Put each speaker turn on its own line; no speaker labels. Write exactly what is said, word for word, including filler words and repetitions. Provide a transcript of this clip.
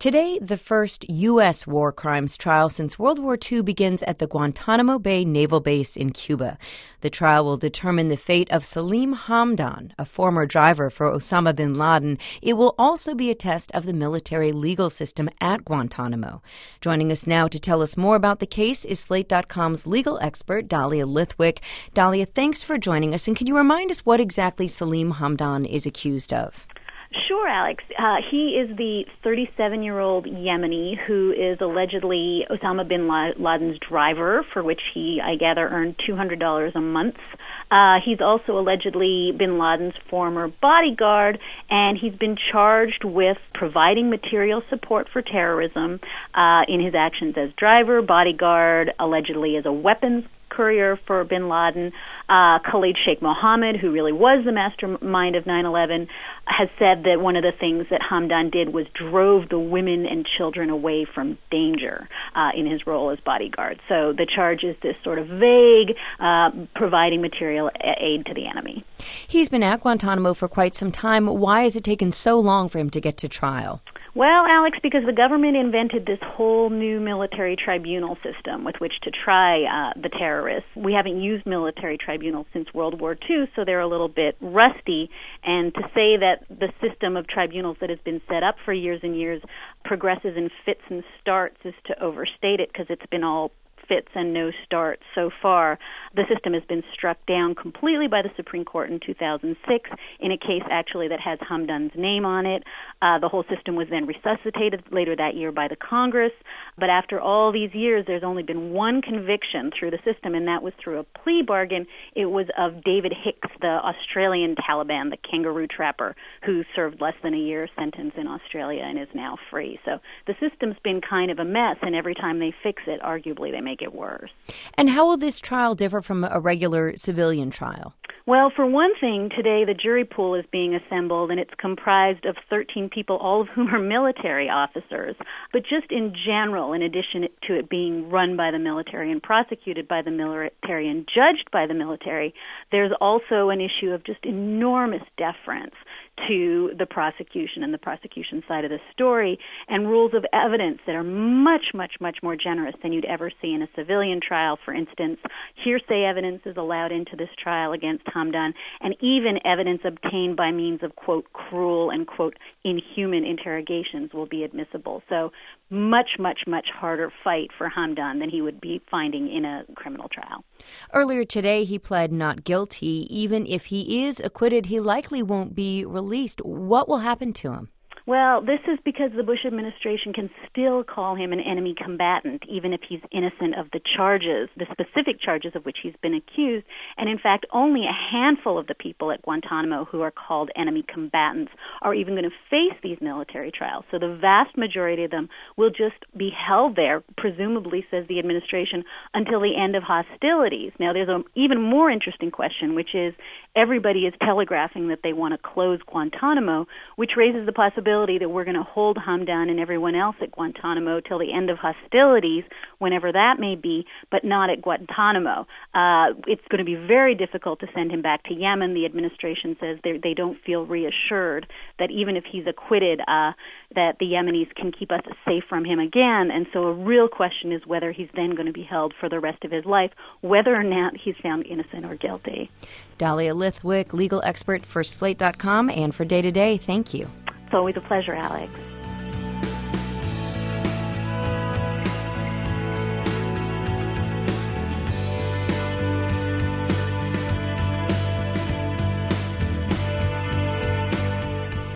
Today, the first U S war crimes trial since World War Two begins at the Guantanamo Bay Naval Base in Cuba. The trial will determine the fate of Salim Hamdan, a former driver for Osama bin Laden. It will also be a test of the military legal system at Guantanamo. Joining us now to tell us more about the case is Slate dot com's legal expert, Dahlia Lithwick. Dahlia, thanks for joining us. And can you remind us what exactly Salim Hamdan is accused of?
Sure, Alex. Uh, he is the thirty-seven-year-old Yemeni who is allegedly Osama bin Laden's driver, for which he, I gather, earned two hundred dollars a month. Uh, he's also allegedly bin Laden's former bodyguard, and he's been charged with providing material support for terrorism uh, in his actions as driver, bodyguard, allegedly as a weapons courier for bin Laden. Uh, Khalid Sheikh Mohammed, who really was the mastermind of nine eleven, has said that one of the things that Hamdan did was drove the women and children away from danger uh, in his role as bodyguard. So the charge is this sort of vague, uh, providing material aid to the enemy.
He's been at Guantanamo for quite some time. Why has it taken so long for him to get to trial?
Well, Alex, because the government invented this whole new military tribunal system with which to try uh, the terrorists. We haven't used military tribunals since World War Two, so they're a little bit rusty. And to say that the system of tribunals that has been set up for years and years progresses in fits and starts is to overstate it, because it's been all fits and no starts so far. The system has been struck down completely by the Supreme Court in two thousand six in a case actually that has Hamdan's name on it. Uh, the whole system was then resuscitated later that year by the Congress. But after all these years, there's only been one conviction through the system, and that was through a plea bargain. It was of David Hicks, the Australian Taliban, the kangaroo trapper, who served less than a year sentence in Australia and is now free. So the system's been kind of a mess, and every time they fix it, arguably they make it worse.
And how will this trial differ from a regular civilian trial?
Well, for one thing, today the jury pool is being assembled, and it's comprised of thirteen people, all of whom are military officers. But just in general, in addition to it being run by the military and prosecuted by the military and judged by the military, there's also an issue of just enormous deference to the prosecution and the prosecution side of the story, and rules of evidence that are much, much, much more generous than you'd ever see in a civilian trial. For instance, hearsay evidence is allowed into this trial against Hamdan, and even evidence obtained by means of, quote, cruel and, quote, inhuman interrogations will be admissible. So much, much, much harder fight for Hamdan than he would be finding in a criminal trial.
Earlier today, he pled not guilty. Even if he is acquitted, he likely won't be released. What will happen to him?
Well, this is because the Bush administration can still call him an enemy combatant, even if he's innocent of the charges, the specific charges of which he's been accused. And in fact, only a handful of the people at Guantanamo who are called enemy combatants are even going to face these military trials. So the vast majority of them will just be held there, presumably, says the administration, until the end of hostilities. Now, there's an even more interesting question, which is everybody is telegraphing that they want to close Guantanamo, which raises the possibility that we're going to hold Hamdan and everyone else at Guantanamo till the end of hostilities, whenever that may be, but not at Guantanamo. Uh, it's going to be very difficult to send him back to Yemen. The administration says they don't feel reassured that even if he's acquitted, uh, that the Yemenis can keep us safe from him again. And so a real question is whether he's then going to be held for the rest of his life, whether or not he's found innocent or guilty.
Dahlia Lithwick, legal expert for Slate dot com and for Day to Day, thank you.
It's always a pleasure, Alex.